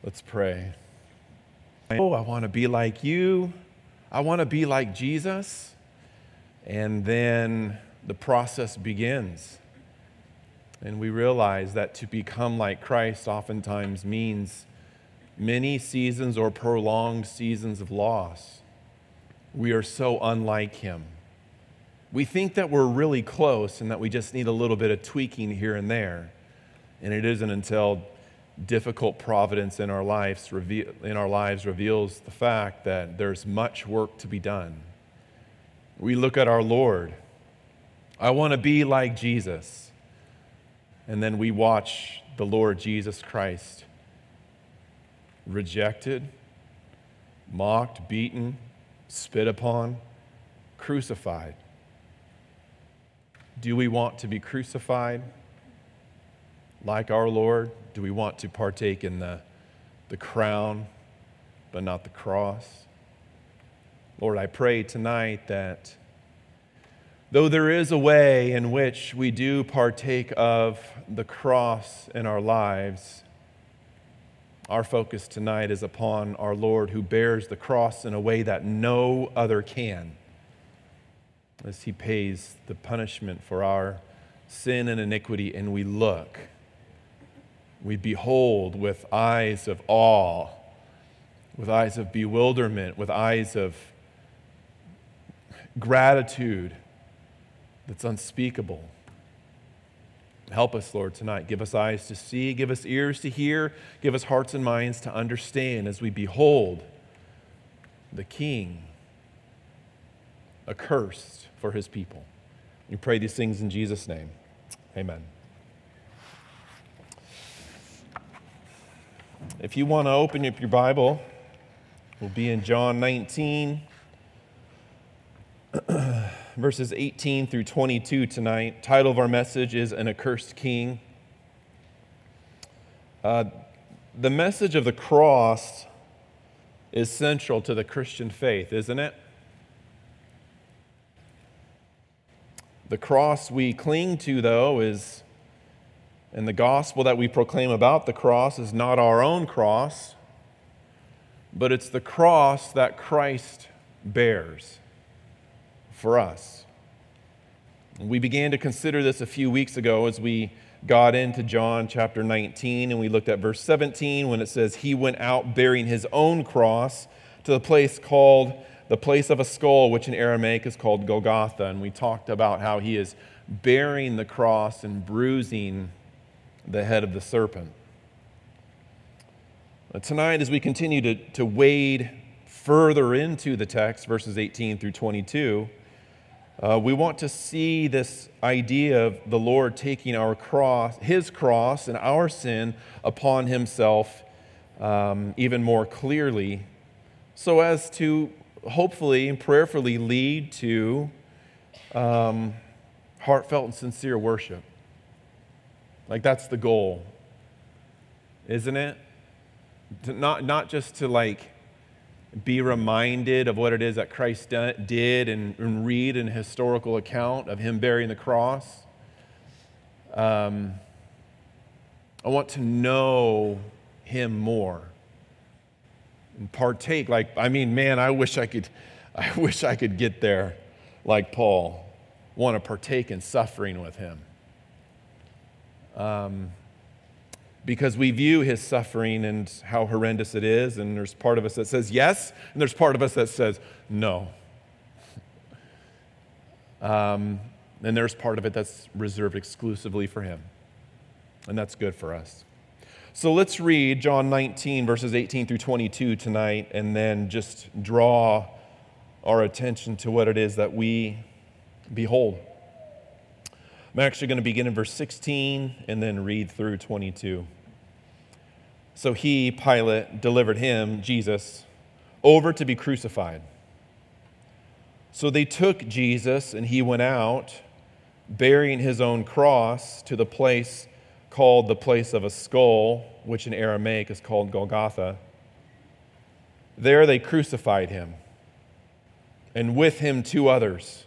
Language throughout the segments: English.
Let's pray. Oh, I want to be like you. I want to be like Jesus. And then the process begins. And we realize that to become like Christ oftentimes means many seasons or prolonged seasons of loss. We are so unlike him. We think that we're really close and that we just need a little bit of tweaking here and there. And it isn't until difficult providence in our lives reveals the fact that there's much work to be done. We look at our Lord. I want to be like Jesus. And then we watch the Lord Jesus Christ rejected, mocked, beaten, spit upon, crucified. Do we want to be crucified like our Lord? Do we want to partake in the crown, but not the cross? Lord, I pray tonight that though there is a way in which we do partake of the cross in our lives, our focus tonight is upon our Lord who bears the cross in a way that no other can, as he pays the punishment for our sin and iniquity, and we look. We behold with eyes of awe, with eyes of bewilderment, with eyes of gratitude that's unspeakable. Help us, Lord, tonight. Give us eyes to see, give us ears to hear, give us hearts and minds to understand as we behold the King accursed for his people. We pray these things in Jesus' name. Amen. If you want to open up your Bible, we'll be in John 19, verses 18 through 22 tonight. Title of our message is An Accursed King. The message of the cross is central to the Christian faith, isn't it? The cross we cling to, though, and the gospel that we proclaim about the cross is not our own cross, but it's the cross that Christ bears for us. We began to consider this a few weeks ago as we got into John chapter 19, and we looked at verse 17 when it says, he went out bearing his own cross to the place called the place of a skull, which in Aramaic is called Golgotha. And we talked about how he is bearing the cross and bruising the head of the serpent. Tonight, as we continue to wade further into the text, verses 18 through 22, we want to see this idea of the Lord taking our cross, his cross and our sin upon himself even more clearly, so as to hopefully and prayerfully lead to heartfelt and sincere worship. Like, that's the goal, isn't it? Not just to be reminded of what it is that Christ did and read an historical account of him bearing the cross. I want to know him more and partake. I wish I could get there like Paul. Want to partake in suffering with him. Because we view his suffering and how horrendous it is, and there's part of us that says yes, and there's part of us that says no. And there's part of it that's reserved exclusively for him. And that's good for us. So let's read John 19, verses 18 through 22 tonight, and then just draw our attention to what it is that we behold. I'm actually going to begin in verse 16 and then read through 22. So he, Pilate, delivered him, Jesus, over to be crucified. So they took Jesus, and he went out, bearing his own cross, to the place called the place of a skull, which in Aramaic is called Golgotha. There they crucified him, and with him two others,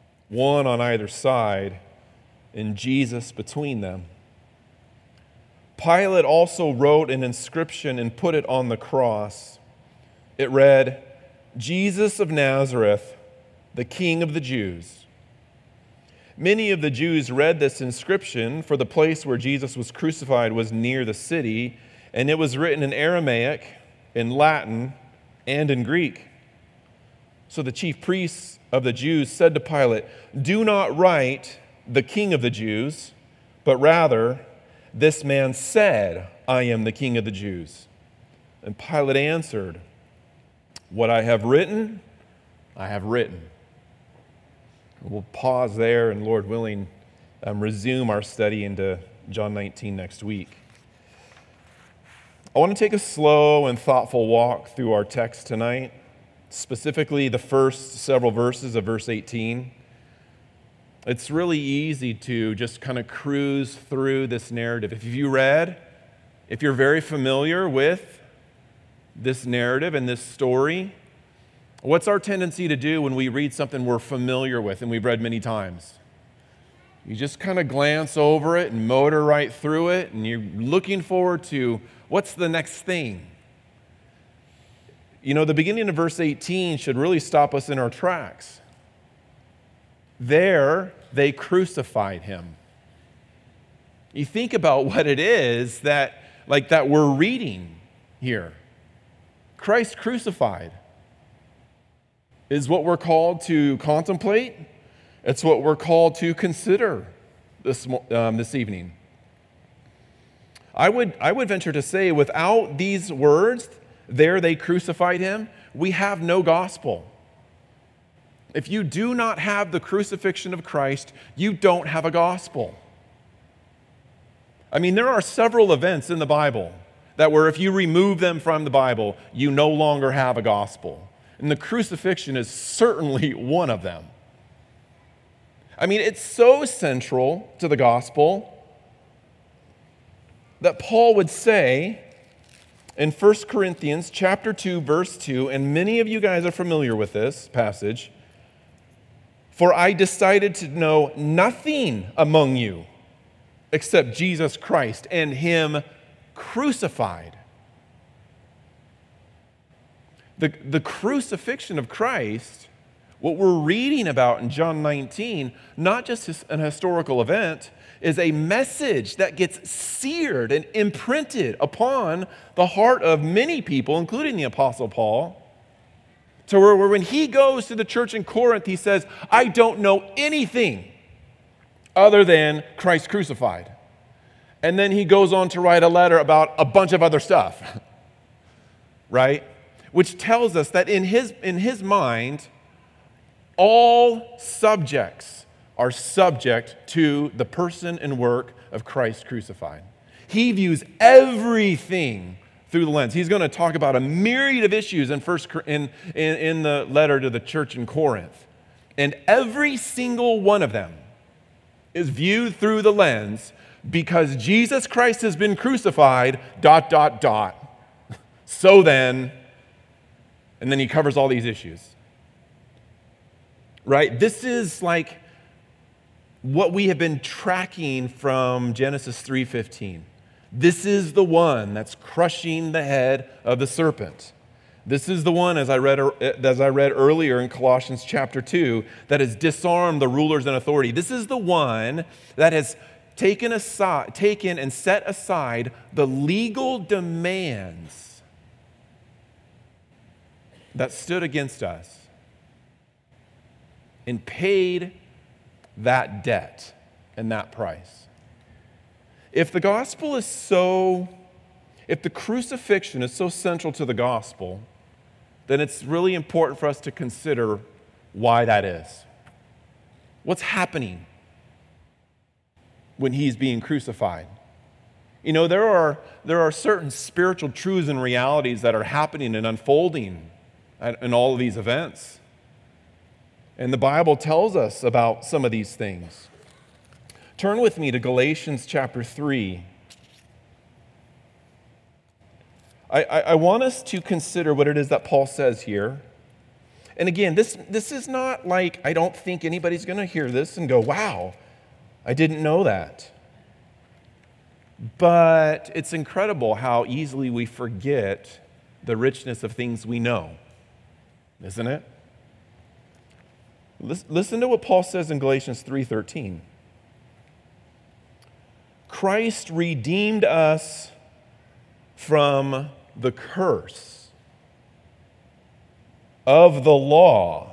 one on either side, and Jesus between them. Pilate also wrote an inscription and put it on the cross. It read, "Jesus of Nazareth, the King of the Jews." Many of the Jews read this inscription, for the place where Jesus was crucified was near the city, and it was written in Aramaic, in Latin, and in Greek. So the chief priests of the Jews said to Pilate, "Do not write the King of the Jews, but rather, this man said, 'I am the King of the Jews.'" And Pilate answered, "What I have written, I have written." We'll pause there and, Lord willing, resume our study into John 19 next week. I want to take a slow and thoughtful walk through our text tonight, specifically the first several verses of verse 18. It's really easy to just kind of cruise through this narrative. If you're very familiar with this narrative and this story, what's our tendency to do when we read something we're familiar with and we've read many times? You just kind of glance over it and motor right through it, and you're looking forward to what's the next thing. You know, the beginning of verse 18 should really stop us in our tracks. There, they crucified him. You think about what it is that we're reading here. Christ crucified is what we're called to contemplate. It's what we're called to consider this evening. I would venture to say, without these words, "there they crucified him," we have no gospel. If you do not have the crucifixion of Christ, you don't have a gospel. I mean, there are several events in the Bible that where if you remove them from the Bible, you no longer have a gospel. And the crucifixion is certainly one of them. I mean, it's so central to the gospel that Paul would say in 1 Corinthians chapter 2, verse 2, and many of you guys are familiar with this passage, "For I decided to know nothing among you except Jesus Christ and him crucified." The crucifixion of Christ, what we're reading about in John 19, not just an historical event, is a message that gets seared and imprinted upon the heart of many people, including the Apostle Paul, to where when he goes to the church in Corinth, he says, "I don't know anything other than Christ crucified." And then he goes on to write a letter about a bunch of other stuff, right? Which tells us that in his mind, all subjects are subject to the person and work of Christ crucified. He views everything through the lens. He's going to talk about a myriad of issues in the letter to the church in Corinth. And every single one of them is viewed through the lens because Jesus Christ has been crucified, ... So then, and then he covers all these issues. Right? This is like what we have been tracking from Genesis 3:15. This is the one that's crushing the head of the serpent. This is the one, as I read earlier in Colossians chapter 2, that has disarmed the rulers and authority. This is the one that has taken and set aside the legal demands that stood against us and paid that debt and that price. If the crucifixion is so central to the gospel, then it's really important for us to consider why that is. What's happening when he's being crucified? You know, there are certain spiritual truths and realities that are happening and unfolding in all of these events. And the Bible tells us about some of these things. Turn with me to Galatians chapter 3. I want us to consider what it is that Paul says here. And again, this is not like, I don't think anybody's going to hear this and go, "Wow, I didn't know that." But it's incredible how easily we forget the richness of things we know, isn't it? Listen to what Paul says in Galatians 3:13. Christ redeemed us from the curse of the law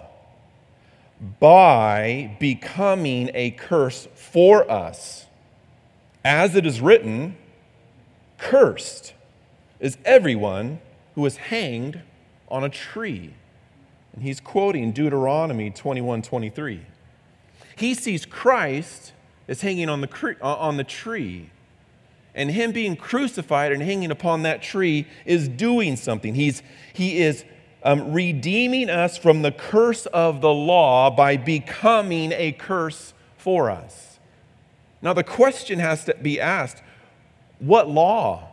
by becoming a curse for us. As it is written, cursed is everyone who is hanged on a tree. And he's quoting Deuteronomy 21:23. He sees Christ as hanging on the tree. And him being crucified and hanging upon that tree is doing something. He is redeeming us from the curse of the law by becoming a curse for us. Now the question has to be asked, what law?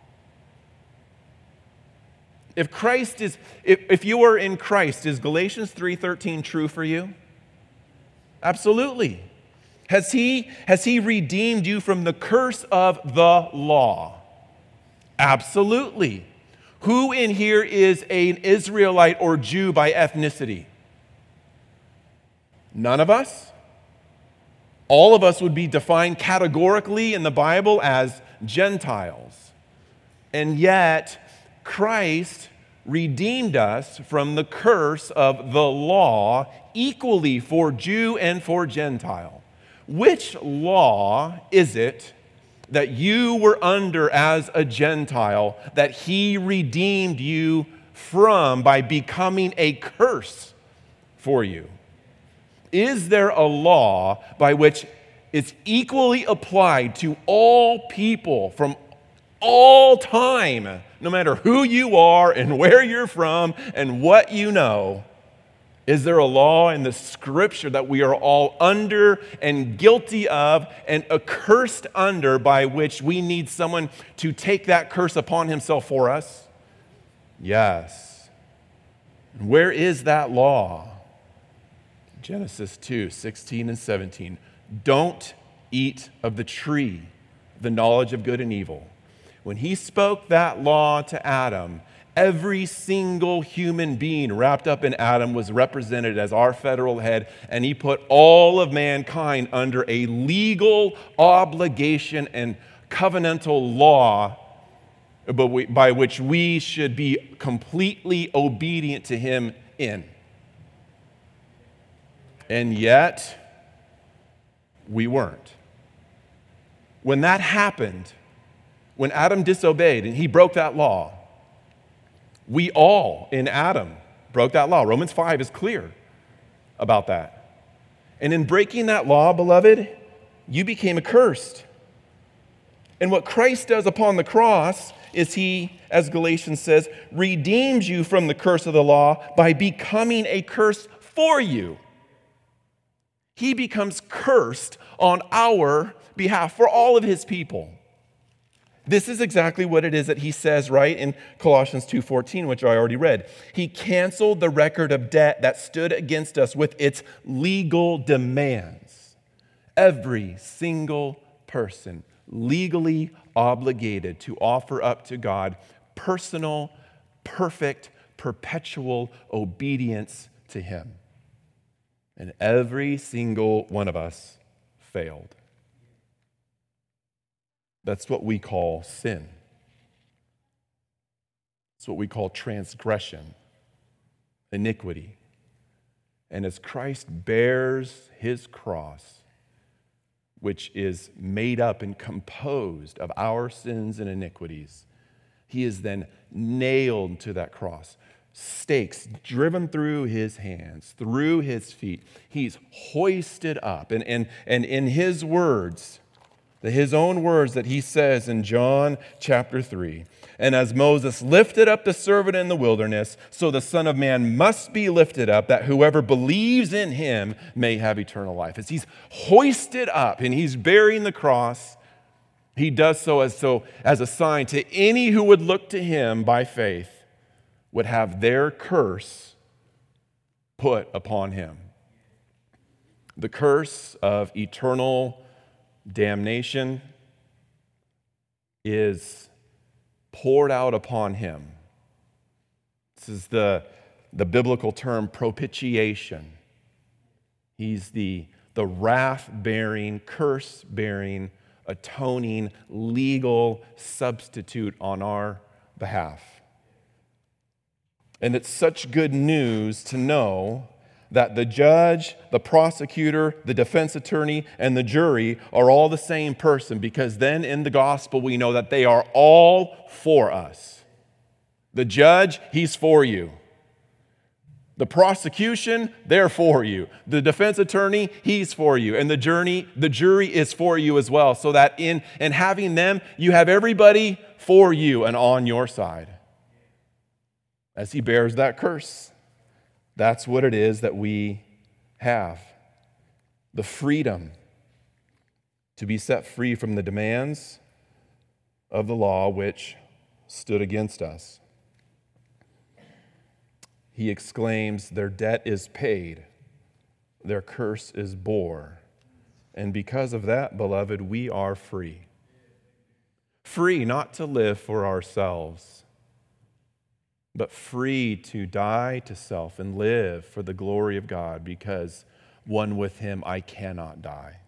If you are in Christ, is Galatians 3:13 true for you? Absolutely. Has he redeemed you from the curse of the law? Absolutely. Who in here is an Israelite or Jew by ethnicity? None of us. All of us would be defined categorically in the Bible as Gentiles. And yet, Christ redeemed us from the curse of the law equally for Jew and for Gentile. Which law is it that you were under as a Gentile that he redeemed you from by becoming a curse for you? Is there a law by which it's equally applied to all people from all time, no matter who you are and where you're from and what you know? Is there a law in the Scripture that we are all under and guilty of and accursed under by which we need someone to take that curse upon himself for us? Yes. Where is that law? Genesis 2:16 and 17. Don't eat of the tree, the knowledge of good and evil. When he spoke that law to Adam, every single human being wrapped up in Adam was represented as our federal head, and he put all of mankind under a legal obligation and covenantal law by which we should be completely obedient to him in. And yet, we weren't. When that happened, when Adam disobeyed and he broke that law, we all in Adam broke that law. Romans 5 is clear about that. And in breaking that law, beloved, you became accursed. And what Christ does upon the cross is he, as Galatians says, redeems you from the curse of the law by becoming a curse for you. He becomes cursed on our behalf for all of his people. This is exactly what it is that he says right in Colossians 2:14, which I already read. He canceled the record of debt that stood against us with its legal demands. Every single person legally obligated to offer up to God personal, perfect, perpetual obedience to him. And every single one of us failed. That's what we call sin. It's what we call transgression, iniquity. And as Christ bears his cross, which is made up and composed of our sins and iniquities, he is then nailed to that cross. Stakes driven through his hands, through his feet. He's hoisted up. And in his words, his own words that he says in John chapter 3, and as Moses lifted up the servant in the wilderness, so the Son of Man must be lifted up, that whoever believes in him may have eternal life. As he's hoisted up and he's bearing the cross, he does so as a sign to any who would look to him by faith would have their curse put upon him. The curse of eternal damnation, is poured out upon him. This is the biblical term propitiation. He's the wrath-bearing, curse-bearing, atoning, legal substitute on our behalf. And it's such good news to know that the judge, the prosecutor, the defense attorney, and the jury are all the same person, because then in the gospel we know that they are all for us. The judge, he's for you. The prosecution, they're for you. The defense attorney, he's for you. And the jury is for you as well, so that in having them, you have everybody for you and on your side as he bears that curse. That's what it is that we have. The freedom to be set free from the demands of the law which stood against us. He exclaims, their debt is paid, their curse is bore. And because of that, beloved, we are free. Free not to live for ourselves, but free to die to self and live for the glory of God, because one with him I cannot die.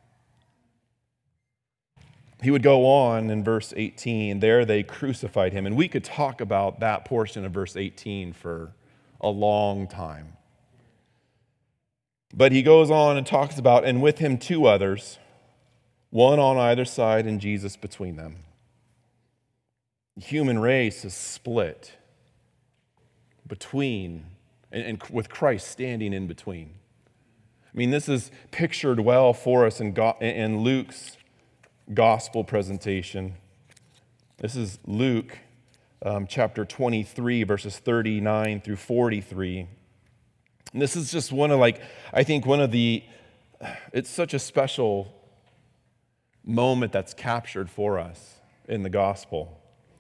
He would go on in verse 18, there they crucified him. And we could talk about that portion of verse 18 for a long time. But he goes on and talks about, and with him 2 others, one on either side and Jesus between them. The human race is split between, and with Christ standing in between. I mean, this is pictured well for us in Luke's gospel presentation. This is Luke chapter 23, verses 39 through 43. And this is just it's such a special moment that's captured for us in the gospel.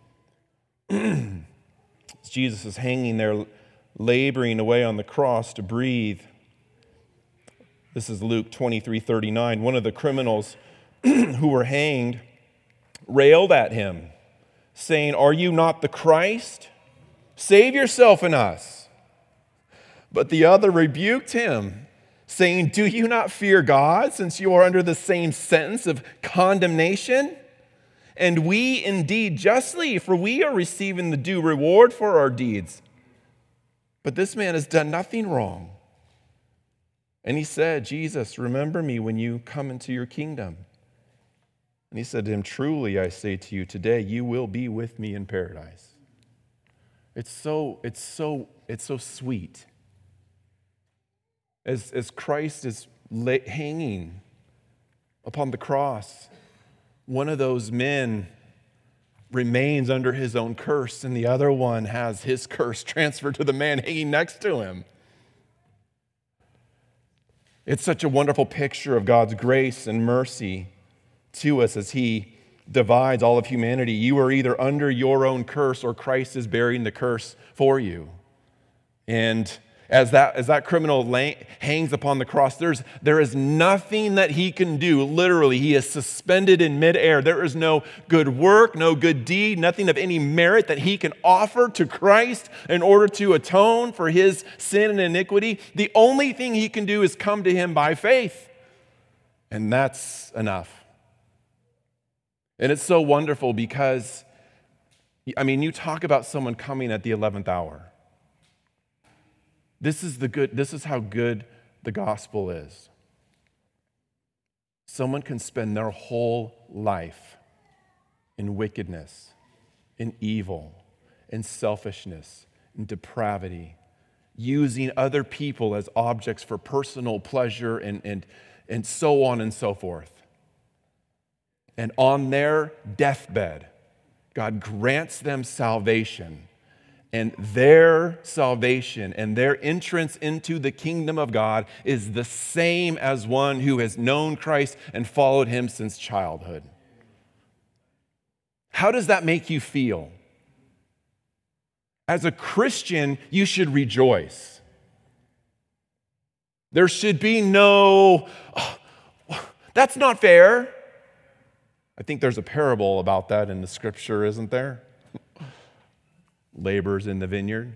Jesus is hanging there, laboring away on the cross to breathe. This is Luke 23:39. One of the criminals who were hanged railed at him, saying, "Are you not the Christ? Save yourself and us." But the other rebuked him, saying, "Do you not fear God, since you are under the same sentence of condemnation? And we indeed justly, for we are receiving the due reward for our deeds. But this man has done nothing wrong." And he said, "Jesus, remember me when you come into your kingdom." And he said to him, "Truly I say to you, today you will be with me in paradise." It's so sweet. As Christ is hanging upon the cross, one of those men remains under his own curse, and the other one has his curse transferred to the man hanging next to him. It's such a wonderful picture of God's grace and mercy to us as he divides all of humanity. You are either under your own curse or Christ is bearing the curse for you. And as that criminal hangs upon the cross, there is nothing that he can do. Literally, he is suspended in midair. There is no good work, no good deed, nothing of any merit that he can offer to Christ in order to atone for his sin and iniquity. The only thing he can do is come to him by faith. And that's enough. And it's so wonderful because, you talk about someone coming at the 11th hour. This is how good the gospel is. Someone can spend their whole life in wickedness, in evil, in selfishness, in depravity, using other people as objects for personal pleasure and so on and so forth. And on their deathbed, God grants them salvation. And their salvation and their entrance into the kingdom of God is the same as one who has known Christ and followed him since childhood. How does that make you feel? As a Christian, you should rejoice. There should be no, that's not fair. I think there's a parable about that in the scripture, isn't there? Laborers in the vineyard.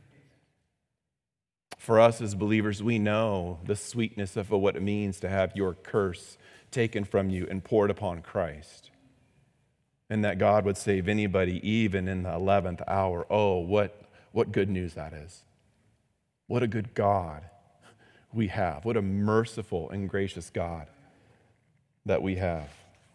For us as believers, we know the sweetness of what it means to have your curse taken from you and poured upon Christ. And that God would save anybody even in the 11th hour. Oh, what good news that is. What a good God we have. What a merciful and gracious God that we have.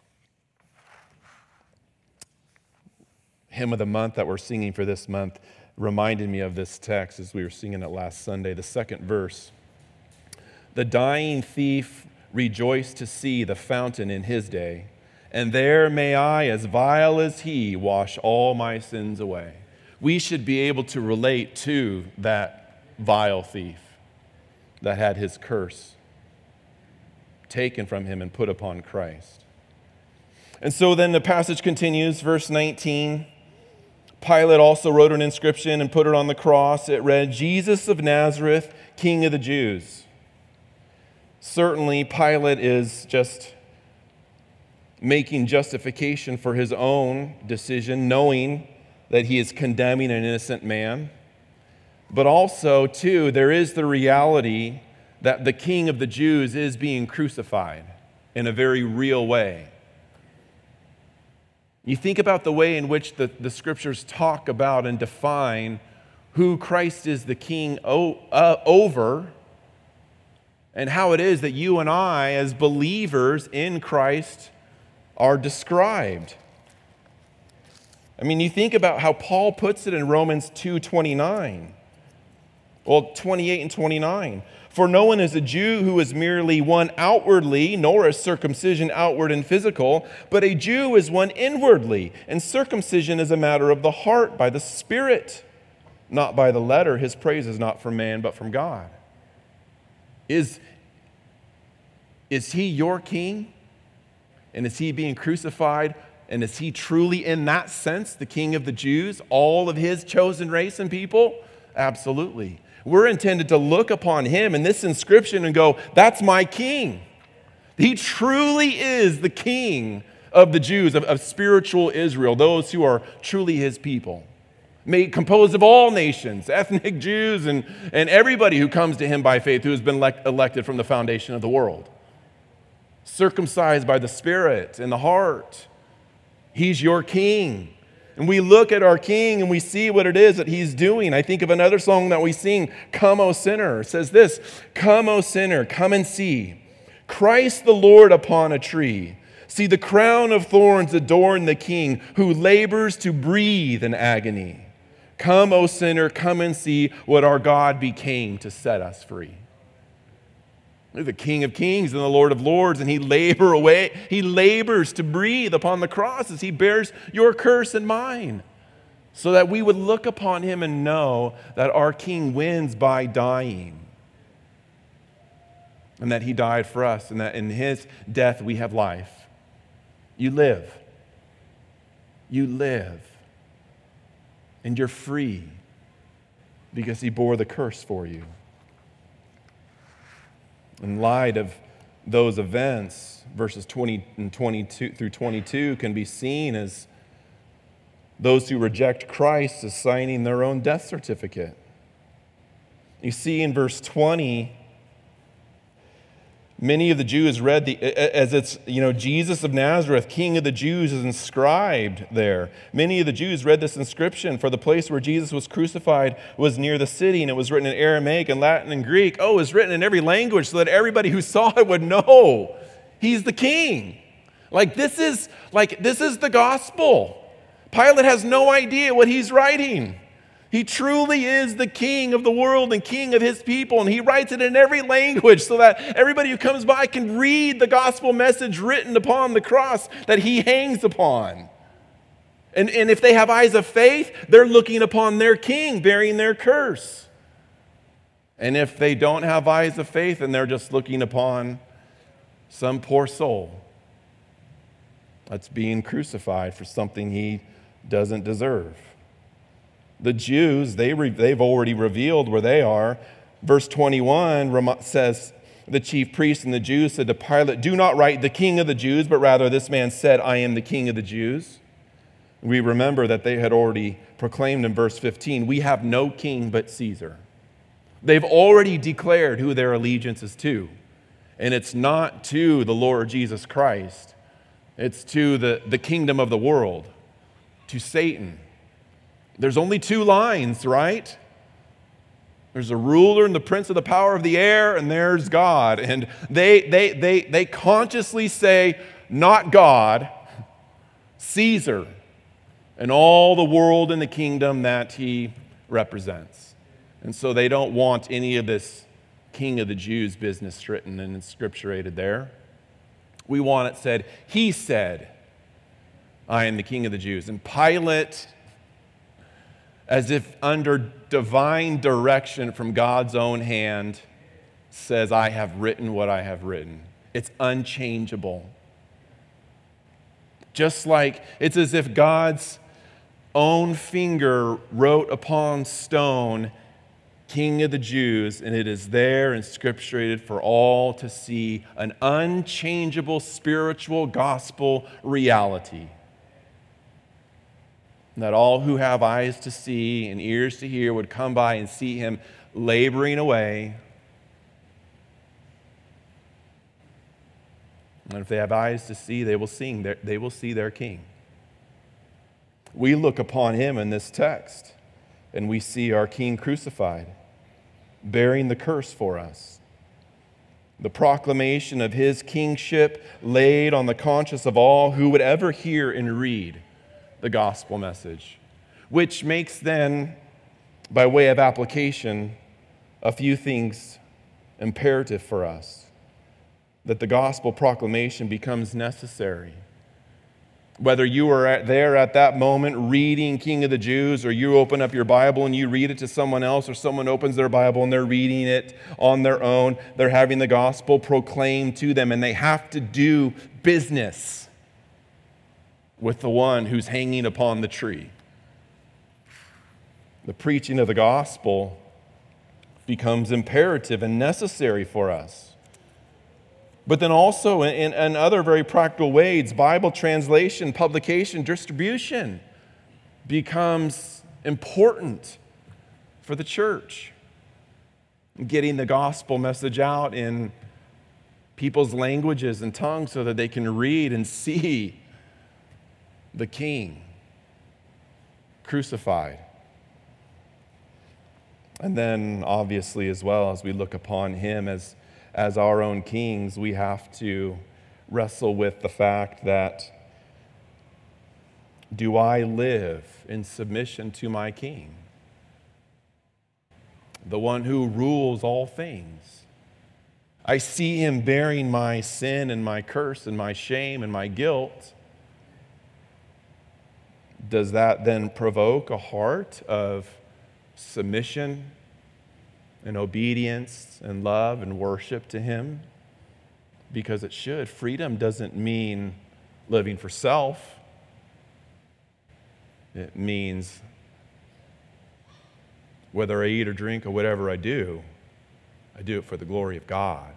Hymn of the month that we're singing for this month reminded me of this text as we were singing it last Sunday, the second verse. The dying thief rejoiced to see the fountain in his day, and there may I, as vile as he, wash all my sins away. We should be able to relate to that vile thief that had his curse taken from him and put upon Christ. And so then the passage continues, verse 19. Pilate also wrote an inscription and put it on the cross. It read, Jesus of Nazareth, King of the Jews. Certainly, Pilate is just making justification for his own decision, knowing that he is condemning an innocent man. But also, too, there is the reality that the King of the Jews is being crucified in a very real way. You think about the way in which the scriptures talk about and define who Christ is the king over, and how it is that you and I, as believers in Christ, are described. I mean, you think about how Paul puts it in Romans 2:29. Well, 28 and 29. For no one is a Jew who is merely one outwardly, nor is circumcision outward and physical, but a Jew is one inwardly, and circumcision is a matter of the heart by the Spirit, not by the letter. His praise is not from man, but from God. Is he your king? And is he being crucified? And is he truly, in that sense, the King of the Jews, all of his chosen race and people? Absolutely. We're intended to look upon him in this inscription and go, that's my king. He truly is the king of the Jews, of spiritual Israel, those who are truly his people. Composed of all nations, ethnic Jews, and everybody who comes to him by faith, who has been elected from the foundation of the world. Circumcised by the Spirit and the heart. He's your king. And we look at our king and we see what it is that he's doing. I think of another song that we sing, Come, O Sinner. It says this, Come, O sinner, come and see Christ the Lord upon a tree. See the crown of thorns adorn the king who labors to breathe in agony. Come, O sinner, come and see what our God became to set us free. The King of Kings and the Lord of Lords, and he labors to breathe upon the cross as he bears your curse and mine, so that we would look upon him and know that our King wins by dying, and that he died for us, and that in his death we have life. You live, and you're free because he bore the curse for you. In light of those events, verses 20 and 22 through 22 can be seen as those who reject Christ as signing their own death certificate. You see in verse 20, many of the Jews read as it's, Jesus of Nazareth, King of the Jews, is inscribed there. Many of the Jews read this inscription, for the place where Jesus was crucified was near the city, and it was written in Aramaic and Latin and Greek. Oh, it was written in every language so that everybody who saw it would know he's the king. This is the gospel. Pilate has no idea what he's writing. He truly is the king of the world and king of his people, and he writes it in every language so that everybody who comes by can read the gospel message written upon the cross that he hangs upon. And if they have eyes of faith, they're looking upon their king bearing their curse. And if they don't have eyes of faith, and they're just looking upon some poor soul that's being crucified for something he doesn't deserve. The Jews, they've already revealed where they are. Verse 21 says, the chief priests and the Jews said to Pilate, "Do not write the King of the Jews, but rather this man said, 'I am the King of the Jews.'" We remember that they had already proclaimed in verse 15, "We have no king but Caesar." They've already declared who their allegiance is to. And it's not to the Lord Jesus Christ. It's to the kingdom of the world, to Satan. There's only two lines, right? There's a ruler and the prince of the power of the air, and there's God. And they consciously say, not God, Caesar, and all the world and the kingdom that he represents. And so they don't want any of this King of the Jews business written and inscripturated there. We want it said, he said, "I am the King of the Jews." And Pilate, as if under divine direction from God's own hand, says, "I have written what I have written." It's unchangeable. Just like it's as if God's own finger wrote upon stone, "King of the Jews," and it is there inscripturated for all to see, an unchangeable spiritual gospel reality. And that all who have eyes to see and ears to hear would come by and see him laboring away. And if they have eyes to see, they will see their King. We look upon him in this text, and we see our King crucified, bearing the curse for us. The proclamation of his kingship laid on the conscience of all who would ever hear and read the gospel message, which makes then, by way of application, a few things imperative for us. That the gospel proclamation becomes necessary. Whether you are there at that moment reading King of the Jews, or you open up your Bible and you read it to someone else, or someone opens their Bible and they're reading it on their own, they're having the gospel proclaimed to them, and they have to do business with the one who's hanging upon the tree. The preaching of the gospel becomes imperative and necessary for us. But then also in other very practical ways, Bible translation, publication, distribution becomes important for the church. Getting the gospel message out in people's languages and tongues so that they can read and see the King crucified. And then obviously as well, as we look upon him as our own kings, we have to wrestle with the fact that, do I live in submission to my King? The one who rules all things. I see him bearing my sin and my curse and my shame and my guilt. Does that then provoke a heart of submission and obedience and love and worship to him? Because it should. Freedom doesn't mean living for self. It means whether I eat or drink or whatever I do it for the glory of God.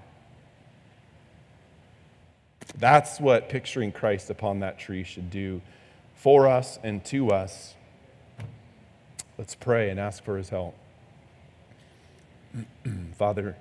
That's what picturing Christ upon that tree should do for us and to us. Let's pray and ask for his help. Father,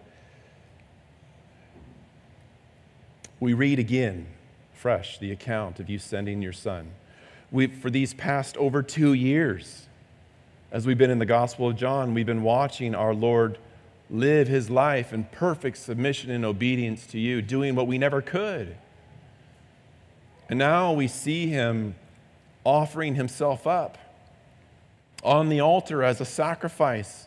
we read again, fresh, the account of you sending your Son. For these past over 2 years, as we've been in the Gospel of John, we've been watching our Lord live his life in perfect submission and obedience to you, doing what we never could. And now we see him offering himself up on the altar as a sacrifice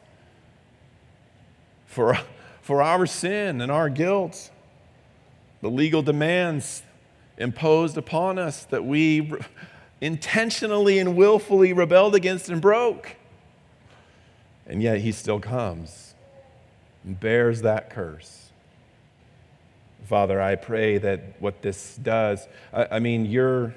for our sin and our guilt, the legal demands imposed upon us that we intentionally and willfully rebelled against and broke. And yet he still comes and bears that curse. Father, I pray that what this does, your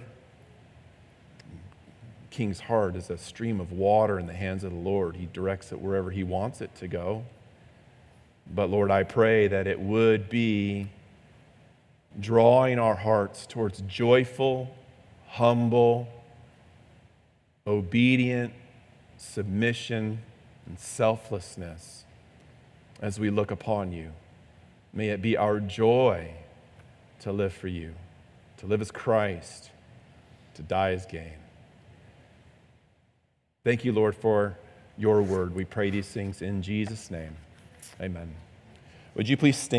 King's heart is a stream of water in the hands of the Lord. He directs it wherever he wants it to go. But Lord, I pray that it would be drawing our hearts towards joyful, humble, obedient submission and selflessness as we look upon you. May it be our joy to live for you, to live as Christ, to die as gain. Thank you, Lord, for your word. We pray these things in Jesus' name. Amen. Would you please stand?